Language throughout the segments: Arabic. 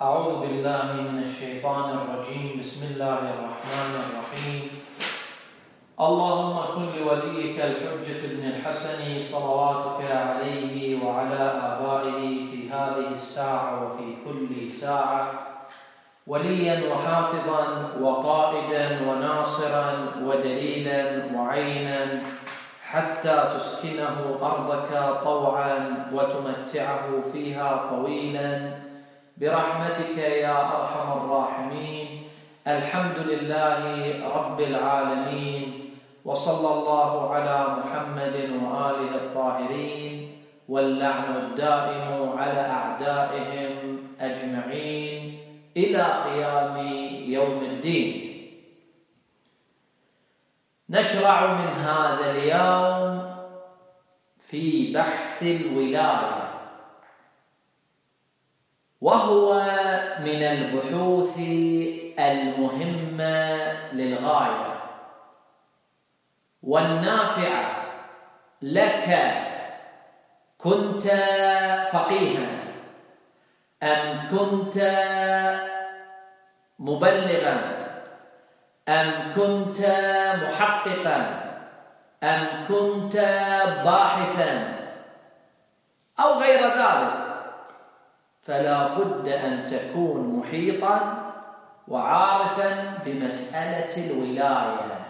أعوذ بالله من الشيطان الرجيم. بسم الله الرحمن الرحيم. اللهم كن لوليك الحجة ابن الحسن صلواتك عليه وعلى آبائه في هذه الساعة وفي كل ساعة وليا وحافظا وقائدا وناصرا ودليلا وعينا حتى تسكنه أرضك طوعا وتمتعه فيها طويلا برحمتك يا أرحم الراحمين. الحمد لله رب العالمين، وصلى الله على محمد وآله الطاهرين، واللعن الدائم على أعدائهم أجمعين إلى قيام يوم الدين. نشرع من هذا اليوم في بحث الولاية، وهو من البحوث المهمة للغاية والنافعة لك. كنت فقيها أم كنت مبلغا أم كنت محققا أم كنت باحثا أو غير ذلك، فلا بد أن تكون محيطا وعارفا بمسألة الولاية،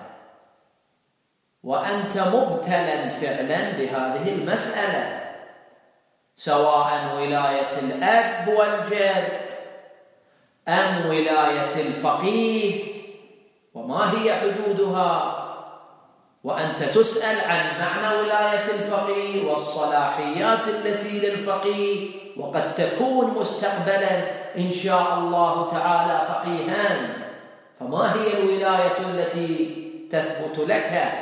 وأنت مبتلا فعلا بهذه المسألة، سواء ولاية الأب والجد أم ولاية الفقيه، وما هي حدودها. وأنت تسأل عن معنى ولاية الفقيه والصلاحيات التي للفقيه، وقد تكون مستقبلا إن شاء الله تعالى فقيها، فما هي الولاية التي تثبت لك؟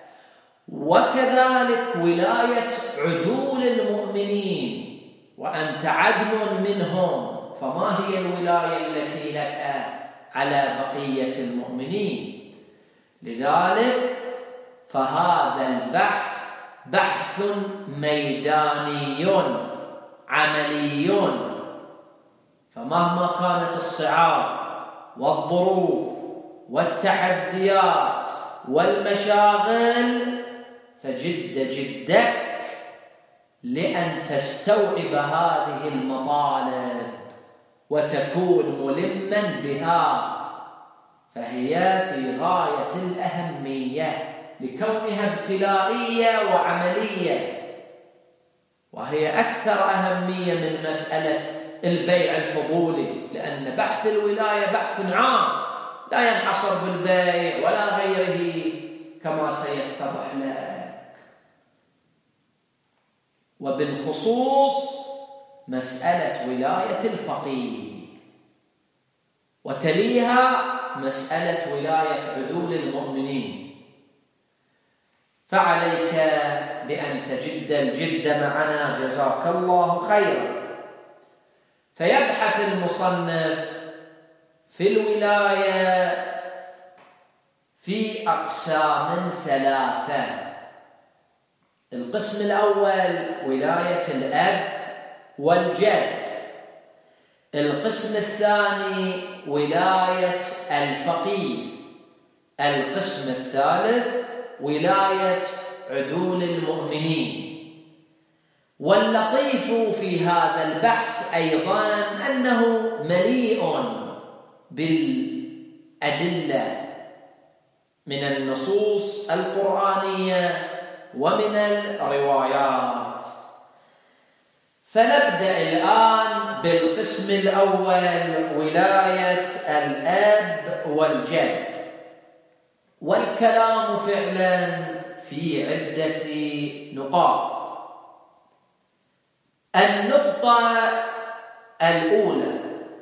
وكذلك ولاية عدول المؤمنين، وأنت عدل منهم، فما هي الولاية التي لك على بقية المؤمنين؟ لذلك فهذا البحث بحث ميداني عملي، فمهما كانت الصعاب والظروف والتحديات والمشاغل فجد جدك لأن تستوعب هذه المطالب وتكون ملما بها، فهي في غاية الأهمية لكونها ابتلائية وعملية، وهي أكثر أهمية من مسألة البيع الفضولي، لأن بحث الولاية بحث عام لا ينحصر بالبيع ولا غيره كما سيتضح لك. وبالخصوص مسألة ولاية الفقيه، وتليها مسألة ولاية عدول المؤمنين، فعليك بأن تجد الجد معنا جزاك الله خيرا. فيبحث المصنف في الولاية في أقسام ثلاثة. القسم الأول ولاية الأب والجد، القسم الثاني ولاية الفقيه، القسم الثالث ولاية عدول المؤمنين. واللطيف في هذا البحث أيضا أنه مليء بالأدلة من النصوص القرآنية ومن الروايات. فنبدأ الآن بالقسم الأول ولاية الأب والجد، والكلام فعلا في عدة نقاط. النقطة الأولى: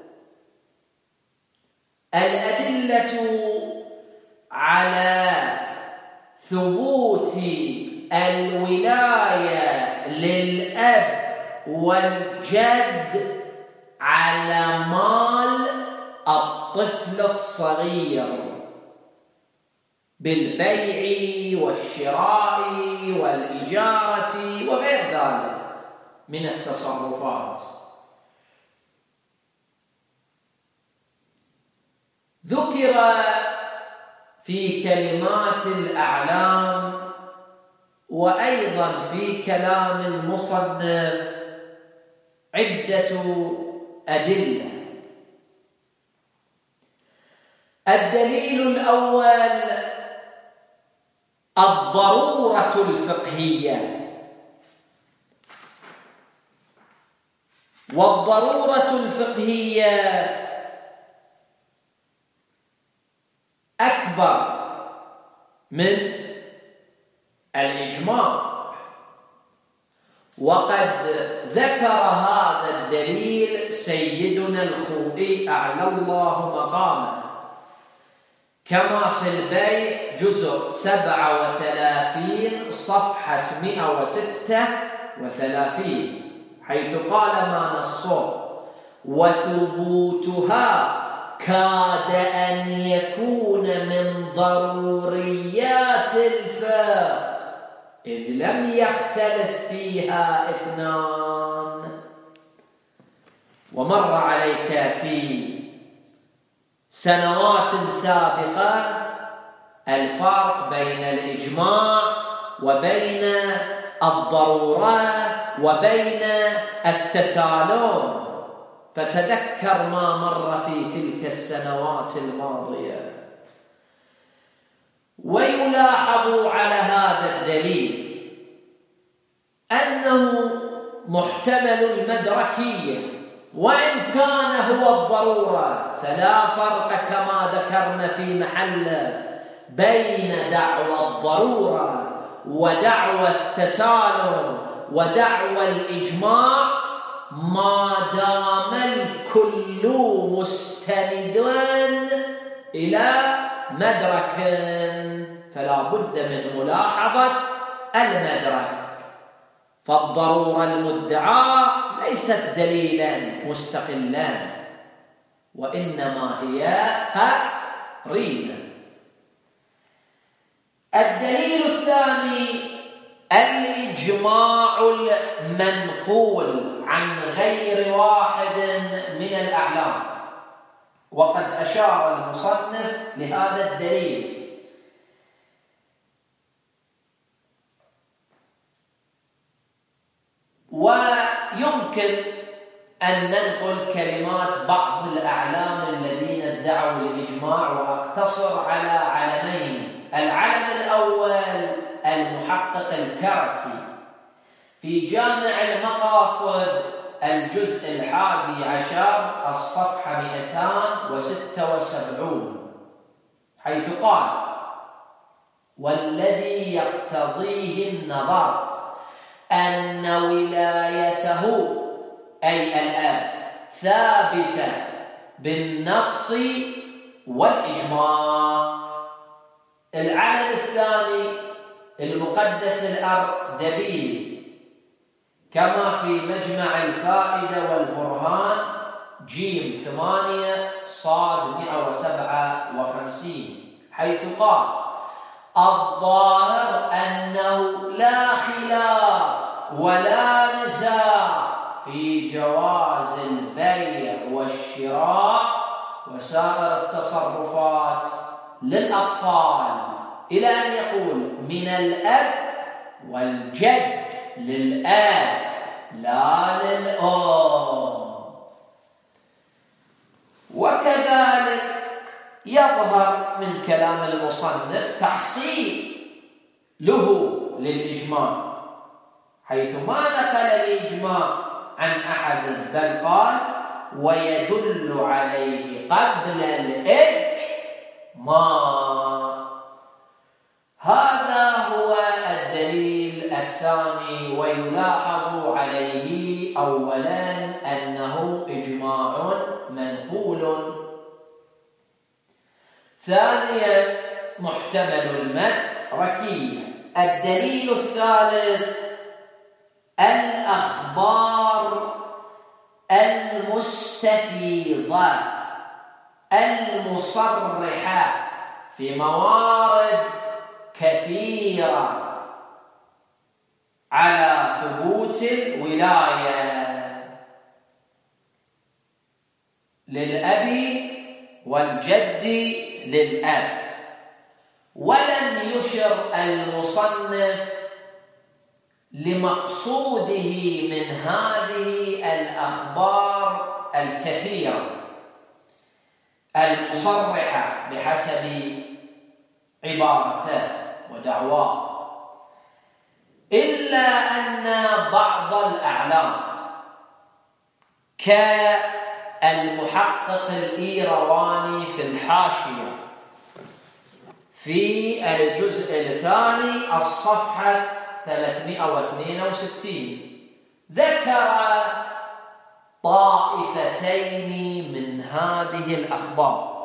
الأدلة على ثبوت الولاية للأب والجد على مال الطفل الصغير بالبيع والشراء والإجارة وغير ذلك من التصرفات. ذكر في كلمات الأعلام وأيضا في كلام المصنف عدة أدلة. الدليل الأول الضرورة الفقهية، والضرورة الفقهية أكبر من الإجماع، وقد ذكر هذا الدليل سيدنا الخوئي أعلى الله مقامه كما في البيع جزء 37 صفحة 136، حيث قال ما نصه: وثبوتها كاد أن يكون من ضروريات الفقه إذ لم يختلف فيها اثنان. ومر عليك في سنوات سابقة الفرق بين الإجماع وبين الضرورة وبين التسالم، فتذكر ما مر في تلك السنوات الماضية. ويلاحظ على هذا الدليل أنه محتمل المدركية، وإن كان هو الضرورة، فلا فرق كما ذكرنا في محله بين دعوى الضرورة ودعوى التسالم ودعوى الإجماع ما دام الكل مستندا إلى مدرك، فلا بد من ملاحظة المدرك. فالضرورة المدعاة ليست دليلا مستقلا، وإنما هي قرينة. الدليل الثاني الإجماع المنقول عن غير واحد من الأعلام، وقد أشار المصنف لهذا الدليل. ويمكن أن ننقل كلمات بعض الأعلام الذين ادعوا الإجماع، وأقتصر على علمين. العلم الأول المحقق الكركي في جامع المقاصد الجزء 11 الصفحة 276، حيث قال: والذي يقتضيه النظر أن ولايته أي الآب ثابتة بالنص والإجماع. العلم الثاني المقدس الأردبيلي كما في مجمع الفائدة والبرهان جيم 8 صاد 157، حيث قال: الظاهر أنه لا خلاف ولا نزاع في جواز البيع والشراء وسائر التصرفات للأطفال، إلى أن يقول من الأب والجد للآب لا للأم. وكذلك يظهر من كلام المصنف تحصيل له للإجماع، حيث ما نقل الإجماع عن أحد، بل قال: ويدل عليه قبل الإجماع. هذا هو الدليل الثاني. ويلاحظ عليه أولا أنه إجماع منقول. ثانيا محتمل المدركية. الدليل الثالث الأخبار المستفيضة المصرحة في موارد كثيرة على ثبوت الولاية للأب والجد للأب. ولم يشر المصنف لمقصوده من هذه الأخبار الكثيرة المصرحة بحسب عبارته ودعواه، إلا أن بعض الأعلام كالمحقق الإيرواني في الحاشية في الجزء الثاني الصفحة 362 ذكر طائفتين من هذه الأخبار.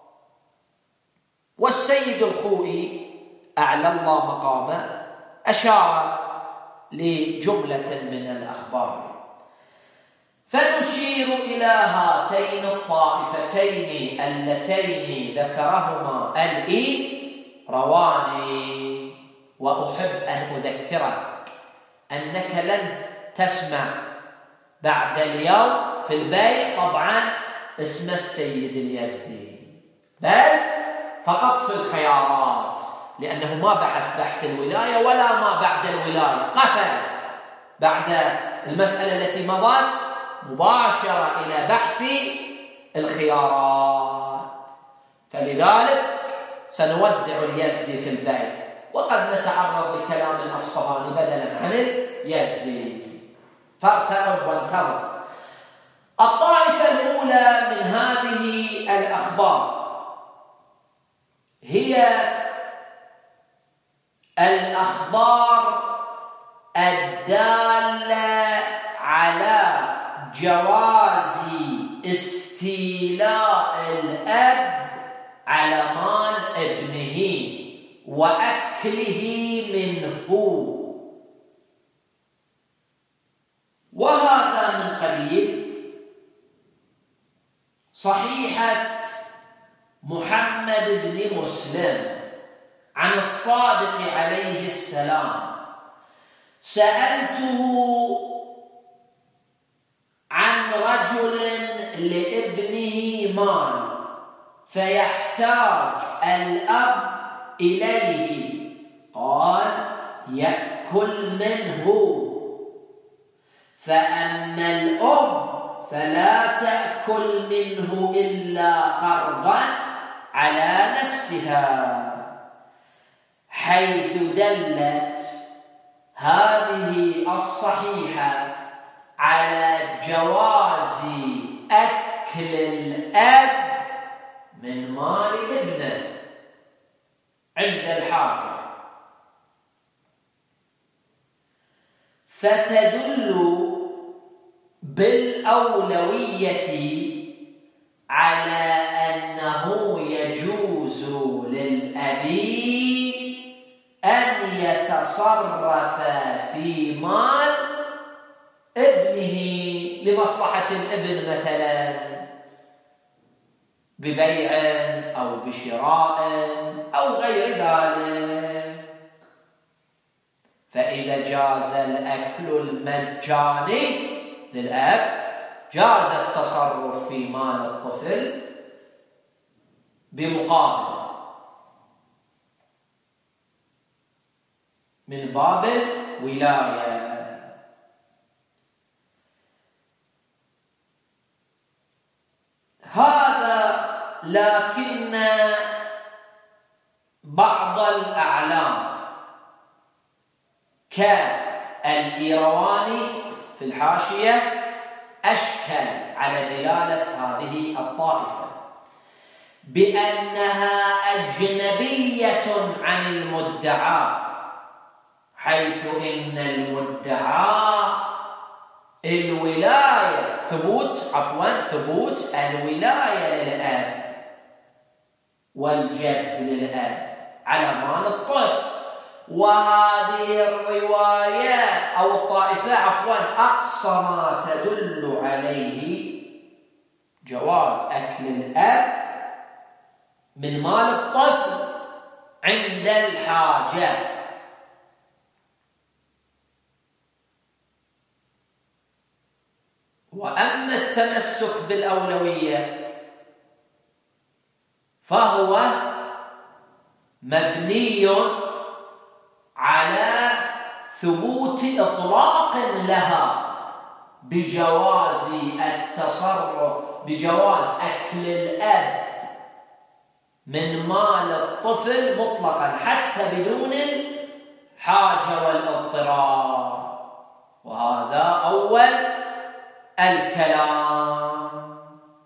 والسيد الخوئي أعلى الله مقامه أشار لجملة من الأخبار، فنشير إلى هاتين الطائفتين اللتين ذكرهما الإيرواني. وأحب أن أذكرك أنك لن تسمع بعد اليوم في البيت طبعا اسم السيد اليزدي، بل فقط في الخيارات، لأنه ما بحث الولاية ولا ما بعد الولاية، قفز بعد المسألة التي مضت مباشرة إلى بحث الخيارات. فلذلك سنودع اليزدي في البيت، وقد نتعرض لكلام الأصفهاني بدلا عن اليزدي، فارتقب وانتظر. الطائفة الأولى من هذه الأخبار هي الأخبار الدالة على جواز استيلاء الأب على مال ابنه وأكله منه، وهذا من قبيل صحيحة محمد بن مسلم عن الصادق عليه السلام: سألته عن رجل لابنه مال فيحتاج الأب إليه، قال: يأكل منه، فأما الأم فلا تأكل منه إلا قرضا على نفسها، حيث دلت هذه الصحيحة على جواز أكل الأب من مال ابنه عند الحاجة، فتدل بالأولوية على أنه يجوز للأب أن يتصرف في مال ابنه لمصلحة الابن، مثلا ببيع أو بشراء أو غير ذلك. فإذا جاز الأكل المجاني للأب، جاز التصرف في مال الطفل بمقابل من باب الولاية. هذا لكن بعض الأعلام كالإيرواني في الحاشية أشكل على دلالة هذه الطائفة بأنها أجنبية عن المدعى، حيث إن المدعى ثبوت الولاية للأب والجد للأب على مال الطفل. وهذه الرواية أو الطائفة أقصى ما تدل عليه جواز أكل الأب من مال الطفل عند الحاجة. وأما التمسك بالأولوية فهو مبني على ثبوت إطلاق لها بجواز التصرف، بجواز أكل الأب من مال الطفل مطلقا حتى بدون الحاجة والاضطرار. وهذا أول الكلام.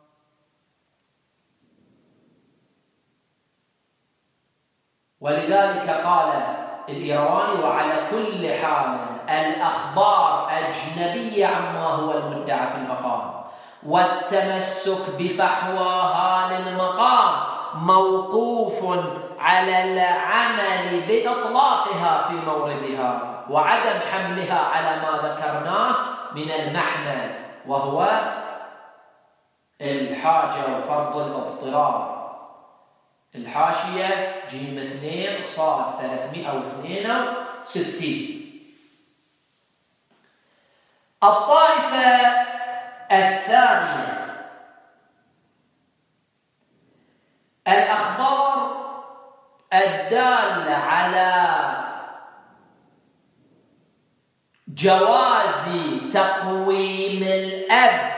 ولذلك قال الإيرواني: وعلى كل حال الأخبار أجنبية عما هو المدعى في المقام، والتمسك بفحواها للمقام موقوف على العمل بإطلاقها في موردها، وعدم حملها على ما ذكرناه من المحمل وهو الحاجة وفرض الاضطرار. الحاشية جيم 2 صاد 362. الطائفة الثانية الأخبار الدالة على جواز تقويم الأب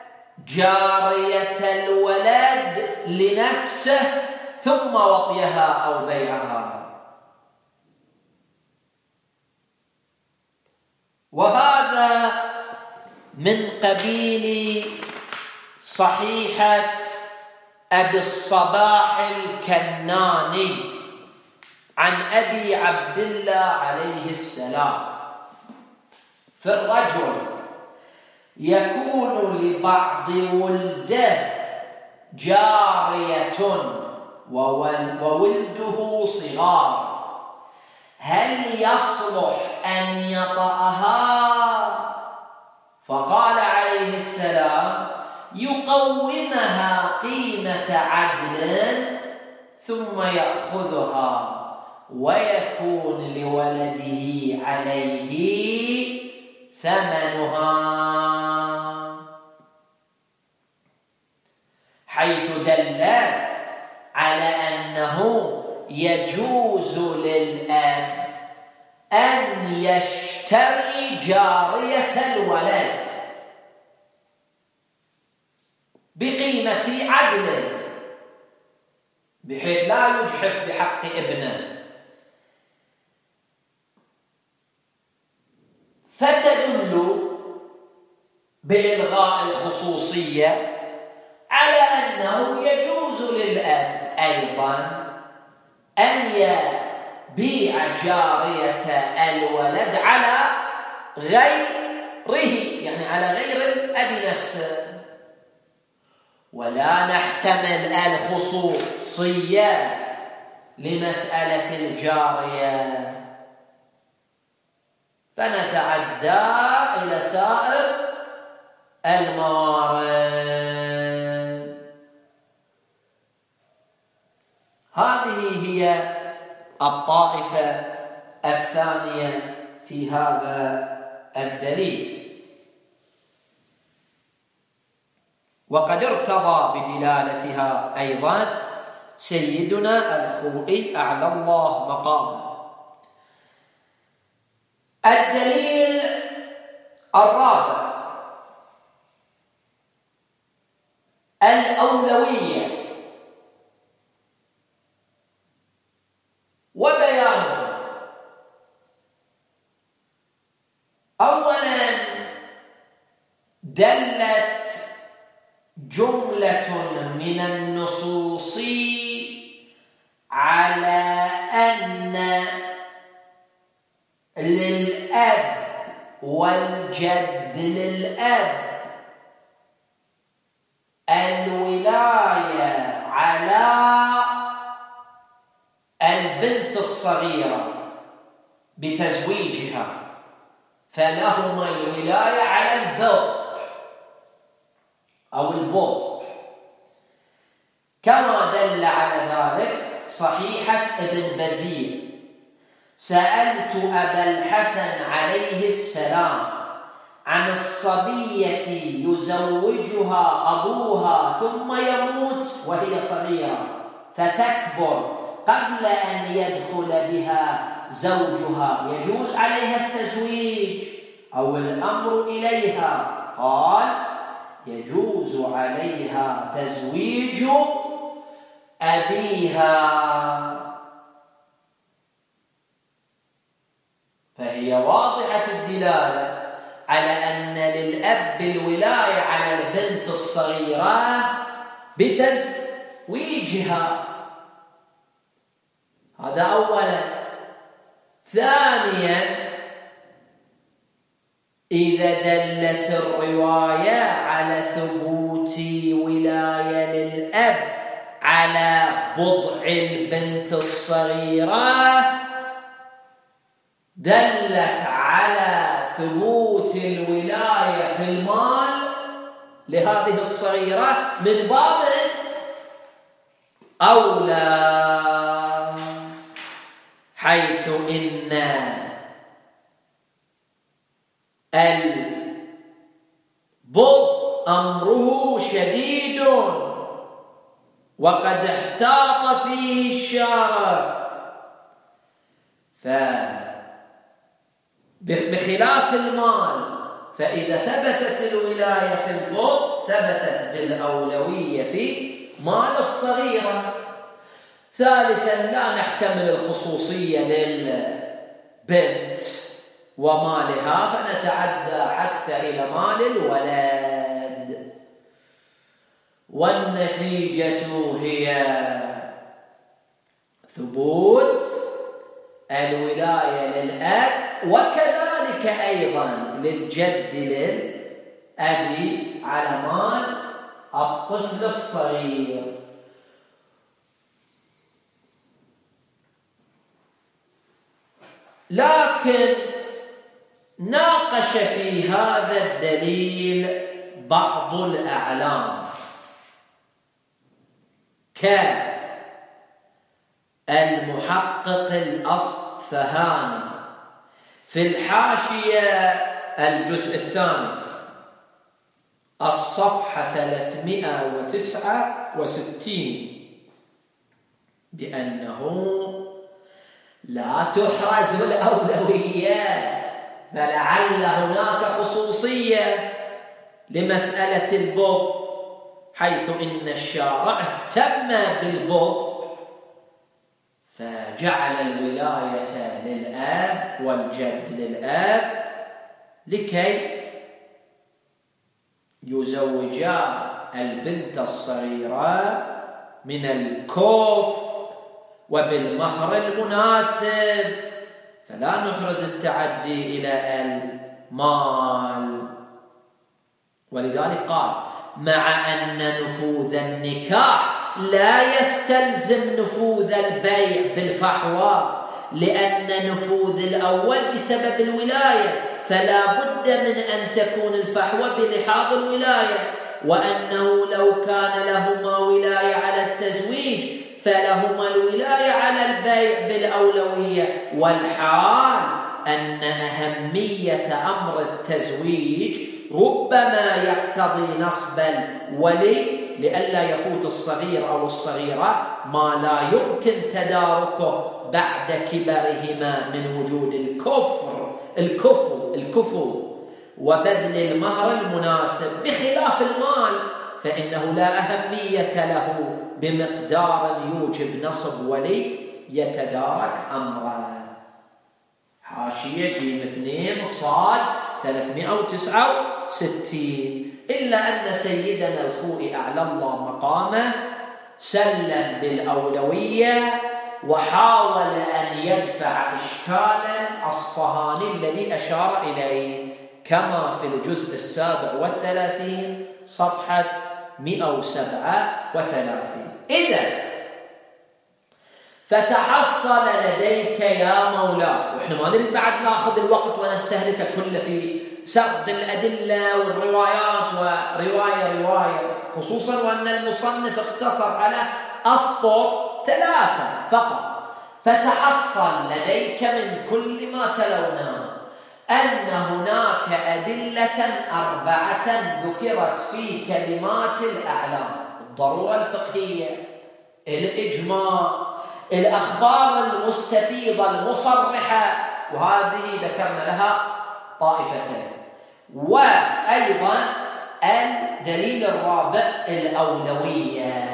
جارية الولد لنفسه ثم وطيها أو بيعها. وهذا من قبيل صحيحة أبي الصباح الكناني عن أبي عبد الله عليه السلام: في الرجل يكون لبعض ولده جارية وولده صغار، هل يصلح أن يطأها؟ فقال عليه السلام: يقومها قيمة عدل ثم يأخذها ويكون لولده عليه ثمنها، حيث دلت على أنه يجوز للأب أن يشتري جارية الولد بقيمة عدل بحيث لا يجحف بحق ابنه، فتدل بإلغاء الخصوصية على أنه يجوز للأب أيضا أن يبيع جارية الولد على غيره، يعني على غير الأب نفسه. ولا نحتمل الخصوصية لمسألة الجارية، فنتعدى إلى سائر الموارد. هذه هي الطائفة الثانية في هذا الدليل. وقد ارتضى بدلالتها أيضا سيدنا الخوئي أعلى الله مقامه. الدليل الرابع الأولوية وبيانه. أولا دلت جملة من النصوص على أن للأب والجد للأب الولاية على البنت الصغيرة بتزويجها، فلهما الولاية على البضع أو البضع، كما دل على ذلك صحيحة ابن بزير: سألت أبا الحسن عليه السلام عن الصبية يزوجها أبوها ثم يموت وهي صغيرة، فتكبر قبل أن يدخل بها زوجها يجوز عليها التزويج أو الأمر إليها؟ قال يجوز عليها تزويج أبيها، فهي واضحة الدلالة على أن للأب الولاية على البنت الصغيرة بتزويجها. هذا أولا. ثانيا، إذا دلت الرواية على ثبوت ولاية للأب على بضع البنت الصغيرة دلت على ثبوت الولاية في المال لهذه الصغيرة من باب أولى، حيث إن البضع أمره شديد وقد احتاط فيه الشارع، بخلاف المال، فإذا ثبتت الولاية في البضع ثبتت بالأولوية في مال الصغيرة. ثالثا، لا نحتمل الخصوصية للبنت ومالها فنتعدى حتى إلى مال الولد. والنتيجة هي ثبوت الولاية للأب، وكذلك أيضا للجد للأبي على مال الطفل الصغير. لكن ناقش في هذا الدليل بعض الأعلام كالمحقق الأصفهاني في الحاشية الجزء الثاني الصفحة 369 بأنه لا تحرز الأولوية، فلعل هناك خصوصية لمسألة البضع، حيث إن الشارع اهتم بالبضع فجعل الولاية للأب والجد للأب لكي يزوجا البنت الصغيرة من الكوف وبالمهر المناسب، فلا نحرز التعدي إلى المال. ولذلك قال مع أن نفوذ النكاح لا يستلزم نفوذ البيع بالفحوى، لأن نفوذ الأول بسبب الولاية، فلا بد من أن تكون الفحوى بلحاظ الولاية، وأنه لو كان لهما ولاية على التزويج فلهما الولاية على البيع بالأولوية. والحال أن أهمية أمر التزويج ربما يقتضي نصب الولي لئلا يفوت الصغير أو الصغيرة ما لا يمكن تداركه بعد كبرهما من وجود الكفو وبذل المهر المناسب، بخلاف المال فإنه لا أهمية له بمقدار يوجب نصب ولي يتدارك أمره. حاشية جيم 2 صاد 369. إلا أن سيدنا الخوئي أعلى الله مقامه سلم بالأولوية وحاول أن يدفع إشكالا أصفهاني الذي أشار إليه، كما في الجزء 37 صفحة 137. إذن فتحصل لديك يا مولاي، وإحنا ما نريد بعد ناخذ الوقت ونستهلك كله في سرد الأدلة والروايات ورواية، خصوصا وأن المصنف اقتصر على أسطر 3 فقط. فتحصل لديك من كل ما تلوناه أن هناك أدلة 4 ذكرت في كلمات الأعلام: الضرورة الفقهية، الإجماع، الأخبار المستفيضة المصرحة، وهذه ذكرنا لها طائفتين. وأيضا الدليل الرابع الأولوية،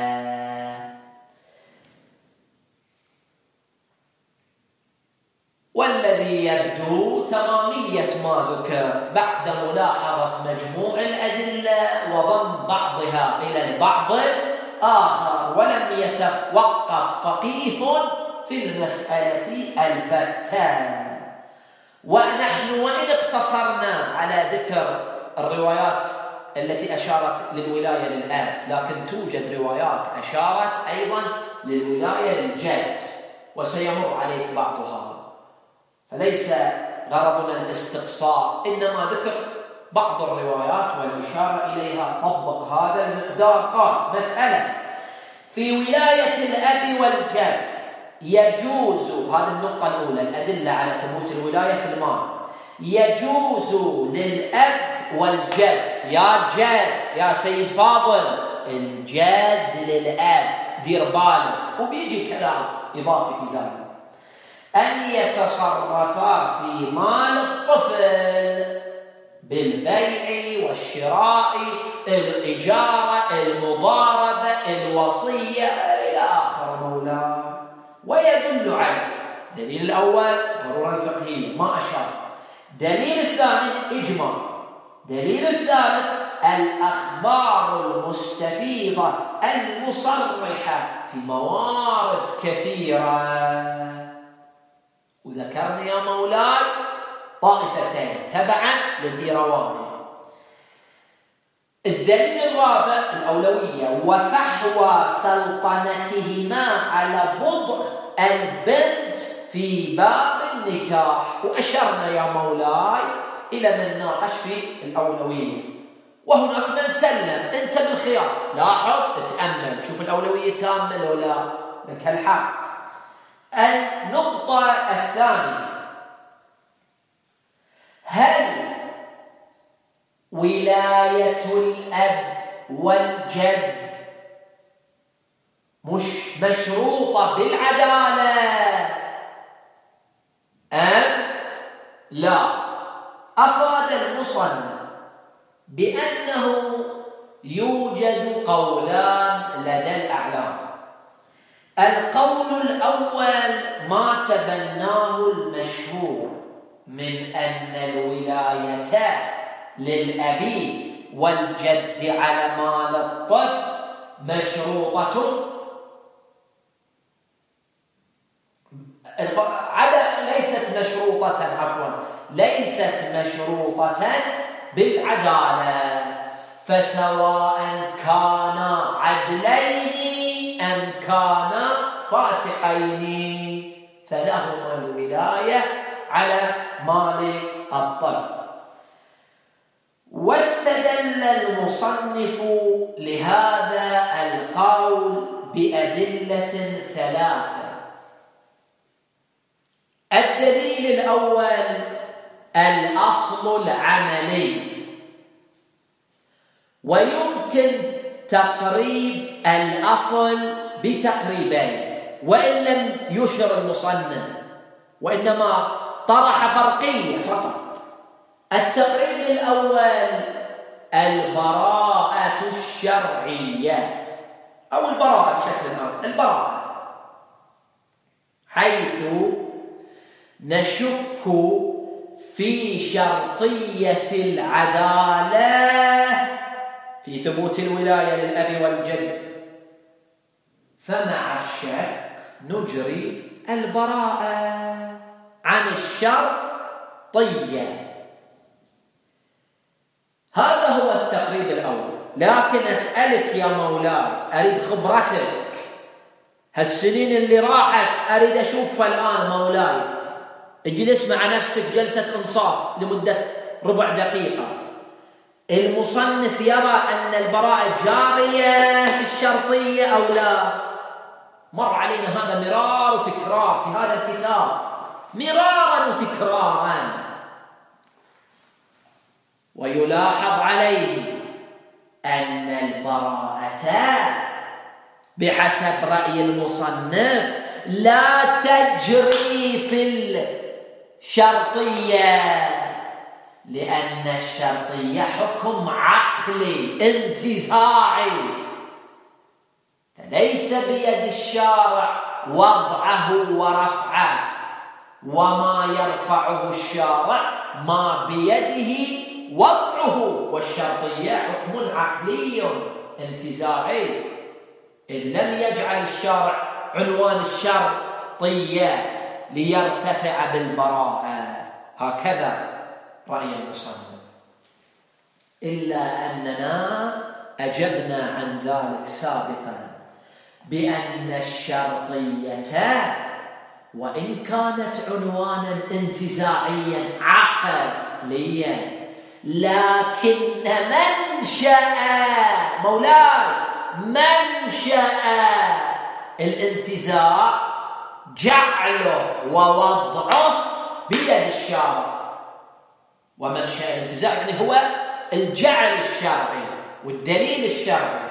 والذي يبدو تمامية ما ذكر بعد ملاحظة مجموع الأدلة وضم بعضها إلى البعض الآخر، ولم يتوقف فقيه في المسألة البتة. ونحن وإن اقتصرنا على ذكر الروايات التي أشارت للولاية للآب، لكن توجد روايات أشارت أيضا للولاية للجد، وسيمر عليك بعضها، فليس غرضنا الاستقصاء، إنما ذكر بعض الروايات والإشارة إليها. طبق هذا المقدار. قال: مسألة في ولاية الأب والجد يجوز، هذه النقطة الأولى، الأدلة على ثبوت الولاية في المال، يجوز للأب والجد، يا جد يا سيد فاضل، الجد للأب، دير بالك، وبيجي كلام إضافي في ذلك، أن يتصرفا في مال الطفل بالبيع والشراء، الإجارة، المضاربة، الوصية إلى آخر مولاه. ويدل على دليل الأول ضرورة الفقهية ما أشار، دليل الثاني إجماع، دليل الثالث الأخبار المستفيضة المصرحة في موارد كثيرة. وذكرنا يا مولاي طائفتين تبعا للديرواني. الدليل الرابع الأولوية، وفحوى سلطنتهما على بضع البنت في باب النكاح. وأشرنا يا مولاي إلى من ناقش في الأولوية، وهناك من سلم، أنت بالخيار، لاحظ اتأمل، شوف الأولوية تامة ولا لك الحق. النقطة الثانية، هل ولاية الأب والجد مش مشروطة بالعدالة أم لا؟ أفاد المصنف بأنه يوجد قولان لدى الأعلام. القول الأول ما تبناه المشهور من أن الولاية للأب والجد على مال الطفل مشروطة، ليست مشروطة بالعدالة، فسواء كان عدلين أم كان فاسقين فلهما الولاية على مال الطفل. واستدل المصنف لهذا القول بأدلة ثلاثة. الدليل الأول الأصل العملي، ويمكن تقريب الأصل بتقريبين، وإن لم يشر المصنف وإنما طرح برقية فقط. التقريب الأول البراءة الشرعية أو البراءة بشكل عام، البراءة، حيث نشك في شرطية العدالة في ثبوت الولاية للأب والجد، فمع الشك نجري البراءة عن الشرطية. هذا هو التقريب الأول. لكن أسألك يا مولاي، أريد خبرتك، هالسنين اللي راحت أريد أشوفها الآن مولاي. اجلس مع نفسك جلسة إنصاف لمدة ربع دقيقة. المصنف يرى أن البراءة جارية في الشرطية أو لا؟ مر علينا هذا مرار وتكرار في هذا الكتاب، مرارا وتكرارا. ويلاحظ عليه أن البراءة بحسب رأي المصنف لا تجري في الشرطية، لأن الشرطية حكم عقلي انتزاعي، فليس بيد الشارع وضعه ورفعه، وما يرفعه الشارع ما بيده وضعه، والشرطية حكم عقلي انتزاعي، إذ لم يجعل الشارع عنوان الشرطية ليرتفع بالبراءة. هكذا رأي المصنف، إلا أننا أجبنا عن ذلك سابقا بأن الشرطية وإن كانت عنوانا انتزاعيا عقليا، لكن منشأ مولاي منشأ الانتزاع جعله ووضعه بيد الشارع. ومنشأ الانتزاع يعني هو الجعل الشرعي والدليل الشرعي،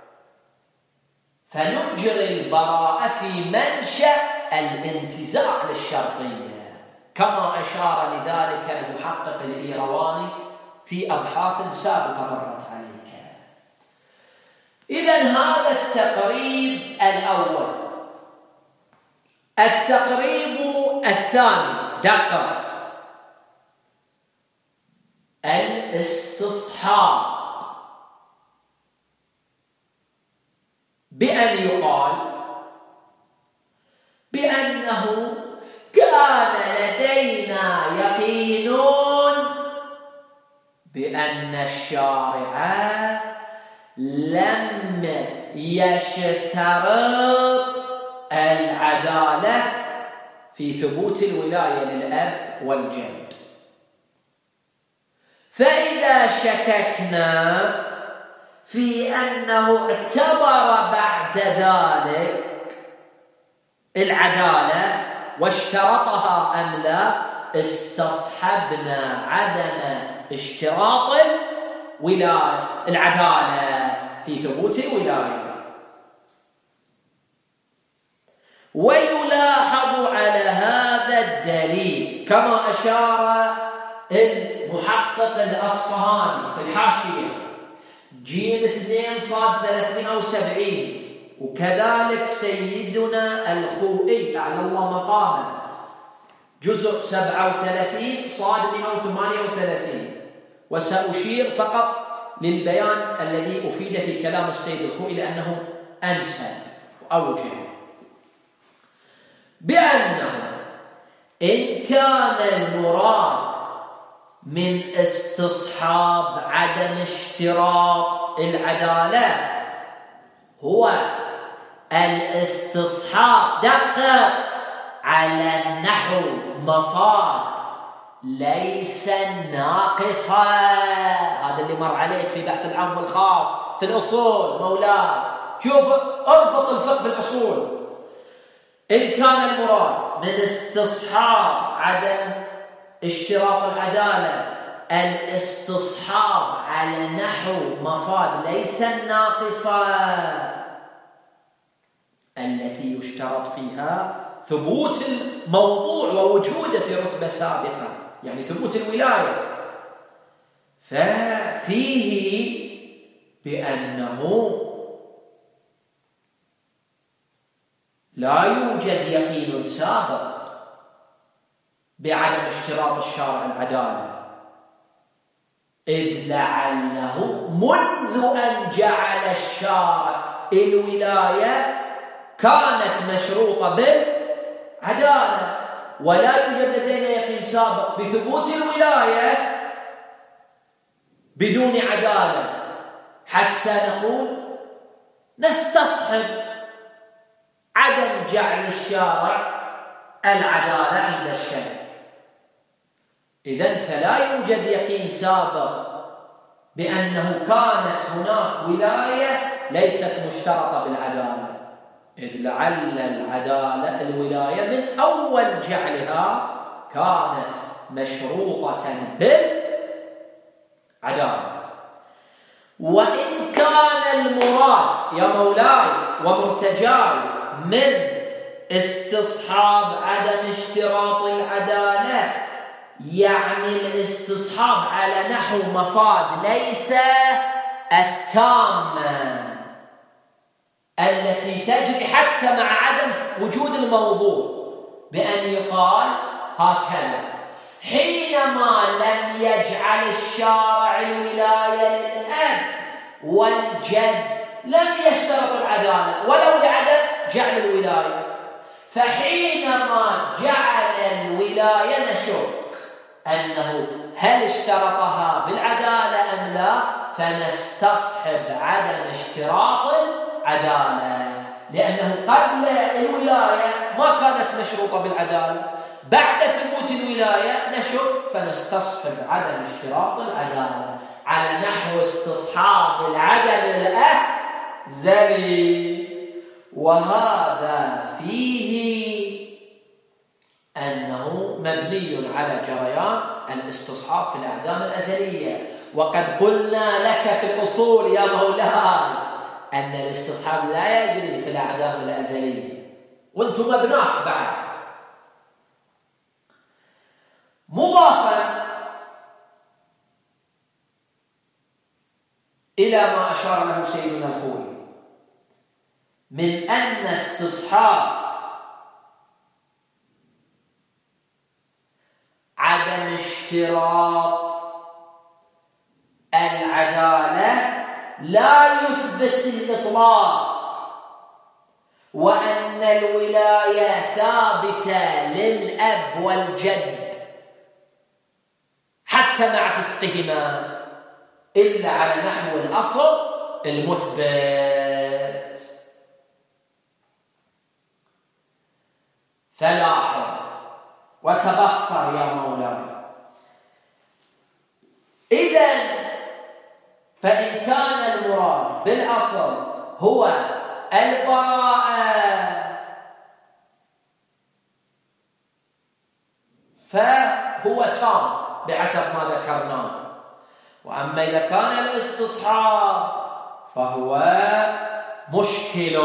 فنجري البراءة في منشأ الانتزاع للشرطية، كما أشار لذلك المحقق الإيرواني في أبحاث سابقة مرت عليك. إذن هذا التقريب الأول. التقريب الثاني دقة الاستصحاب، بأن يقال بأنه كان لدينا يقين بأن الشارع لم يشترط العدالة في ثبوت الولاية للأب والجد، فإذا شككنا في أنه اعتبر بعد ذلك العدالة واشترطها أم لا، استصحبنا عدم اشتراط العدالة في ثبوت الولاية. ويلاحظ على هذا الدليل كما أشار المحقق الأصفهاني في الحاشية جيم 2 صاد 370، وكذلك سيدنا الخوئي أعلى الله مقامه جزء 37 صاد 138. وسأشير فقط للبيان الذي أفيد في كلام السيد الخوئي لأنه أنسب وأوجه، بأنه إن كان المراد من استصحاب عدم اشتراط العدالة هو الاستصحاب دقة على النحو مفاد ليس ناقصا، هذا اللي مر عليك في بحث العام والخاص في الأصول مولاي، شوف اربط الفقه بالأصول. إن كان المراد من استصحاب عدم اشتراط العدالة الاستصحاب على نحو مفاد ليس الناقصة التي يشترط فيها ثبوت الموضوع ووجوده في رتبة سابقة، يعني ثبوت الولاية، ففيه بأنه لا يوجد يقين سابق بعدم اشتراط الشارع العدالة، إذ لعله منذ أن جعل الشارع الولاية كانت مشروطة بالعدالة، ولا يوجد لدينا يقين سابق بثبوت الولاية بدون عدالة حتى نقول نستصحب عدم جعل الشارع العدالة عند الشك. إذن فلا يوجد يقين سابق بأنه كانت هناك ولاية ليست مشترطة بالعدالة، إذ لعل العدالة الولاية من أول جعلها كانت مشروطة بالعدالة. وإن كان المراد يا مولاي ومرتجاي من استصحاب عدم اشتراط العدالة، يعني الاستصحاب على نحو مفاد ليس التامة التي تجري حتى مع عدم وجود الموضوع، بأن يقال هكذا: حينما لم يجعل الشارع الولاية للأب والجد لم يشترط العدالة ولو لعدم جعل الولاية، فحينما جعل الولاية نشك أنه هل اشترطها بالعدالة أم لا، فنستصحب عدم اشتراط العدالة، لأنه قبل الولاية ما كانت مشروطة بالعدالة، بعد ثبوت الولاية نشك فنستصحب عدم اشتراط العدالة على نحو استصحاب العدم الأزلي. وهذا فيه أنه مبني على جريان الاستصحاب في الأعدام الأزلية. وقد قلنا لك في الأصول يا مولاي أن الاستصحاب لا يجري في الأعدام الأزلية، وانتم ابناك بعد. مضافا إلى ما أشار له سيدنا الخوي من أن استصحاب عدم اشتراط العدالة لا يثبت الإطلاق، وأن الولاية ثابتة للأب والجد حتى مع فسقهما إلا على نحو الأصل المثبت. فلاحظ وتبصر يا مولاي، إذن فإن كان المراد بالأصل هو البراءة فهو تام بحسب ما ذكرناه، وأما إذا كان الاستصحاب فهو مشكل.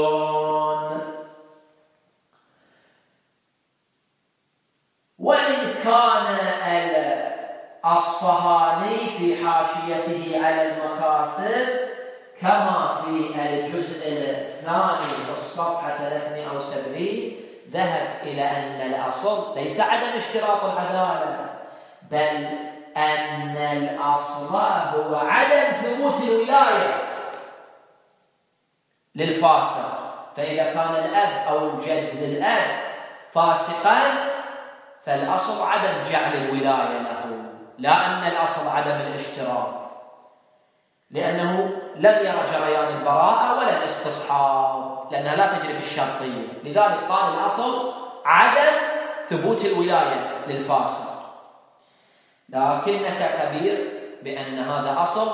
وإن كان الأصفهاني في حاشيته على المكاسب كما في الجزء الثاني الصفحة 370 ذهب إلى أن الأصل ليس عدم اشتراط العدالة، بل أن الأصل هو عدم ثبوت الولاية للفاسق. فإذا كان الأب أو الجد للأب فاسقا فالأصل عدم جعل الولاية له، لا أن الأصل عدم الاشتراط، لأنه لم يرى جريان البراءة ولا الاستصحاب، لأنها لا تجري في الشرطية. لذلك قال الأصل عدم ثبوت الولاية للفاسق. لكنك خبير بأن هذا أصل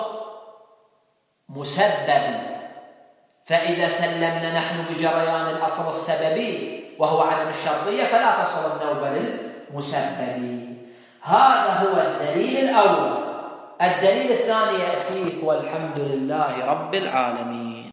مسبب، فإذا سلمنا نحن بجريان الأصل السببي وهو عدم الشرطية فلا تصل النوبة للمسبب. هذا هو الدليل الأول. الدليل الثاني يأتيك والحمد لله رب العالمين.